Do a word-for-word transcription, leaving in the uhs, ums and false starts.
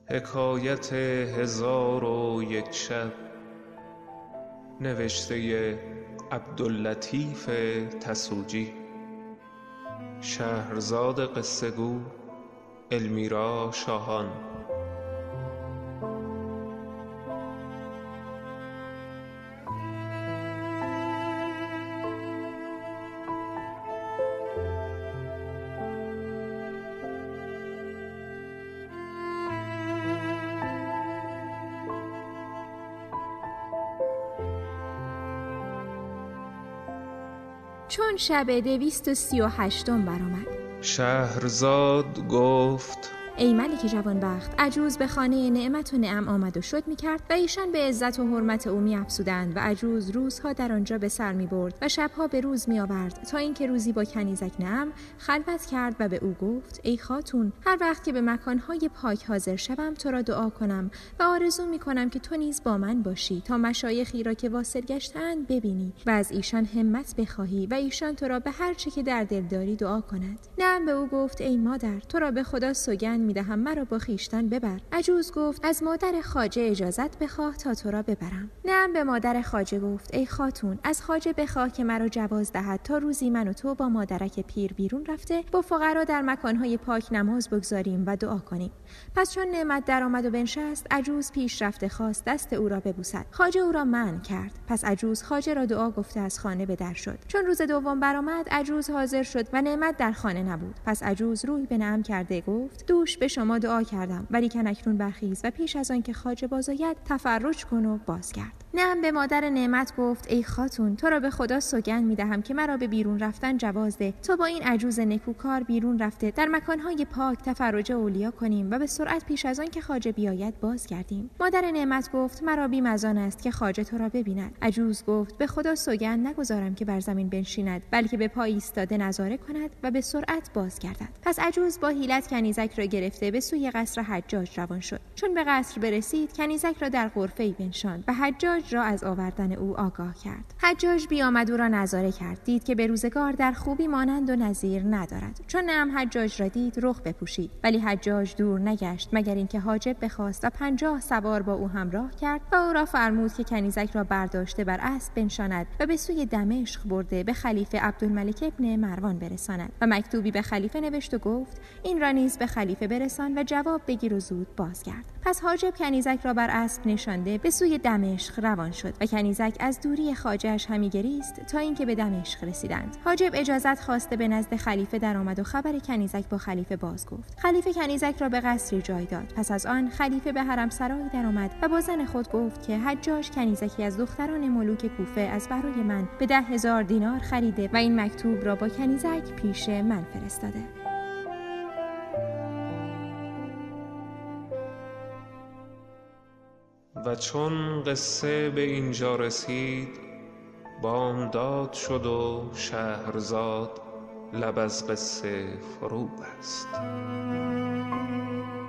حکایت هزار و یک شب، نوشته عبداللطیف تسوجی. شهرزاد قصه گو المیرا شاهان. چون شب دویست و سی و هشتم برآمد، شهرزاد گفت: ای ملک جوانبخت، عجوز به خانه نعمت و نعم آمد و شد می کرد و ایشان به عزت و حرمت او می افزودند و عجوز روزها در آنجا به سر می برد و شبها به روز می آورد تا اینکه روزی با کنیزک نعم خلوت کرد و به او گفت: ای خاتون، هر وقت که به مکانهای پاک حاضر شوم تو را دعا کنم و آرزو می کنم که تو نیز با من باشی تا مشایخی را که واصل گشتند ببینی و از ایشان همت بخواهی و ایشان تو را به هر چه که در دل داری دعا کنند. نعم به او گفت: ای مادر، تو را به خدا سوگند میدهم مرا با خیشتن ببر. عجوز گفت: از مادر خواجه اجازت بخواه تا تو را ببرم. نعم به مادر خواجه گفت: ای خاتون، از خواجه بخواه که مرا جواز دهد تا روزی من و تو با مادرک پیر بیرون رفته با فقرا در مکانهای پاک نماز بگذاریم و دعا کنیم. پس چون نعمت در آمد و بنشست، عجوز پیش رفته خواست دست او را ببوسد. خواجه او را منع کرد. پس عجوز خواجه را دعا گفته از خانه به در شد. چون روز دوم برآمد، عجوز حاضر شد و نعمت در خانه نبود. پس عجوز روی به نعم کرده گفت: دوش به شما دعا کردم، ولی کن اکنون برخیز و پیش از آن که خواجه بازآید تفرج کن و بازگرد. نعم به مادر نعمت گفت: ای خاتون، تو را به خدا سوگند میدهم که مرا به بیرون رفتن جواز ده تا با این عجوز نکوکار بیرون رفته در مکانهای پاک تفرج اولیا کنیم و به سرعت پیش از آن که خواجه بیاید بازگردیم. مادر نعمت گفت: مرا بیم از آن است که خواجه تو را ببیند. عجوز گفت: به خدا سوگند نگذارم که بر زمین بنشیند، بلکه به پای ایستاده نظاره کند و به سرعت بازگردد. پس عجوز با حیلت کنیزک را گرفته به سوی قصر حجاج روان شد. چون به قصر برسید، کنیزک را در غرفه‌ای بنشاند و حجاج را از آوردن او آگاه کرد. حجاج بیامد او را نظاره کرد، دید که به روزگار در خوبی مانند و نظیر ندارد. چون نعم حجاج را دید، رخ بپوشید، ولی حجاج دور نگشت مگر اینکه حاجب بخواست و پنجاه سوار با او همراه کرد و او را فرمود که کنیزک را برداشته بر اسب بنشاند و به سوی دمشق برده به خلیفه عبدالملک ابن مروان برساند و مکتوبی به خلیفه نوشت و گفت: این را نیز به خلیفه برسان و جواب بگیر و زود بازگرد. پس حاجب کنیزک را بر اسب نشانده به سوی دمشق روان شد و کنیزک از دوری خواجه‌اش همی گریست تا اینکه به دمشق رسیدند. حاجب اجازت خواسته به نزد خلیفه در آمد و خبر کنیزک با خلیفه باز گفت. خلیفه کنیزک را به قصری جای داد. پس از آن خلیفه به حرم سرایی در آمد و با زن خود گفت که حجاج کنیزکی از دختران ملوک کوفه از برای من به ده هزار دینار خریده و این مکتوب را با کنیزک پیش من فرستاده. و چون قصه به اینجا رسید، بامداد شد و شهرزاد لب از قصه فرو بست.